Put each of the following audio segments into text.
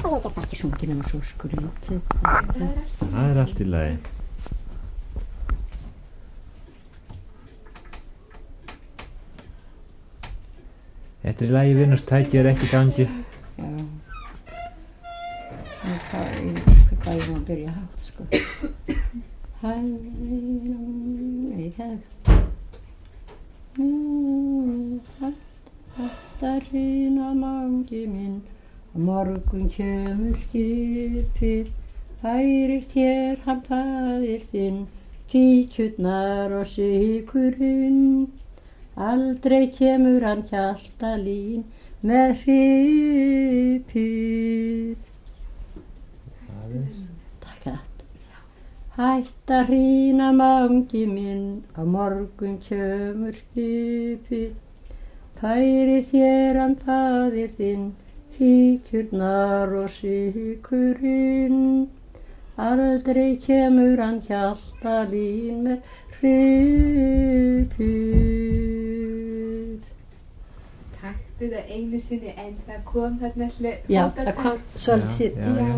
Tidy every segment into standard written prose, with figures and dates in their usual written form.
Og ég get bara ekki sungið nema svo skrítið. Það allt í lagi. Þetta í lagi, vinur, tækið ekki í gangi. Já. En hvað ég að byrja hátt, sko. Nei, Hattarinn að mangi minn, á morgun kemur skipið, færir þér hann faðir þinn, fíkjurnar og sykurinn. Aldrei kemur hann Hjaltalín með hripið. Takk að þetta. Hættar hrýna mangi minn, á morgun kemur skipið, færir þér hann faðir þinn, fíkjurnar og sykurinn. Aldrei kemur hann Hjaltalín með hripið. Taktu það einu sinni en það kom þarna Já, það kom svolítið. Já.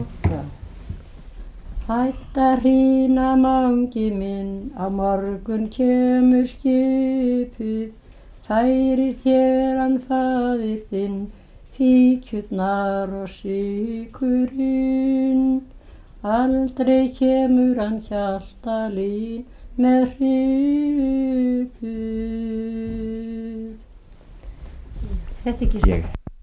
Hættar hrýna mangi minn, á morgun kemur skipið, færir þér hann faðir þinn, fíkjurnar og sykurinn. Aldrei kemur hann Hjaltalín með hripið. Þetta ekki svo.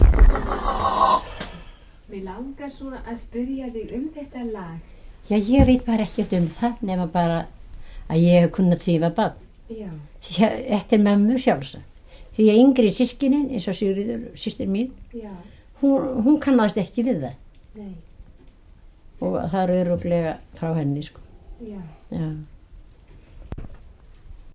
Mér langar svona að spyrja þig þetta lag. Já, ég veit bara ekkert það, nema bara að ég hef kunnað sífa barn. Já. Eftir mömmu sjálfsagt. Því að yngri systkinin, eins og Sigríður, systir mín, Já. hún kannast ekki við það. Nei. Og það örugglega frá henni, sko. Já. Já.